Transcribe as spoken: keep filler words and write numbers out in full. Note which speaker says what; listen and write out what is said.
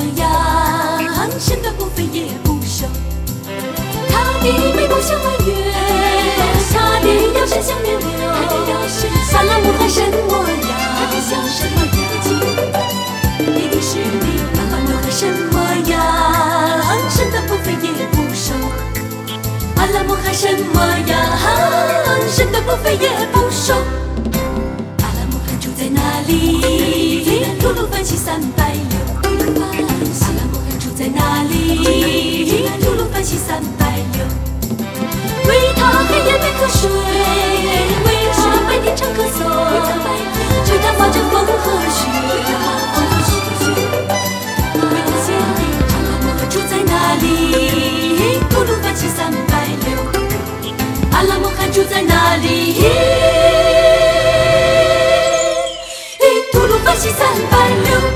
Speaker 1: 样？神的不飞也不休，他的眉目像弯月，他的腰身像柳柳，阿拉木汗什么样？他的像什么样？你的是你，阿拉木汗什么样？神的不飞也不收，阿拉木汗什么样？神的不飞也不收。阿拉木汗住在哪里？吐鲁番西三百六。阿拉木汗住在哪里？吐鲁番西三百六。为他黑夜没瞌睡，为他白天常咳嗽，为他发着风和雪，为他写的阿拉木汗住在哪里？吐鲁番西三百六。阿拉木汗住在哪里？吐鲁番西三百六。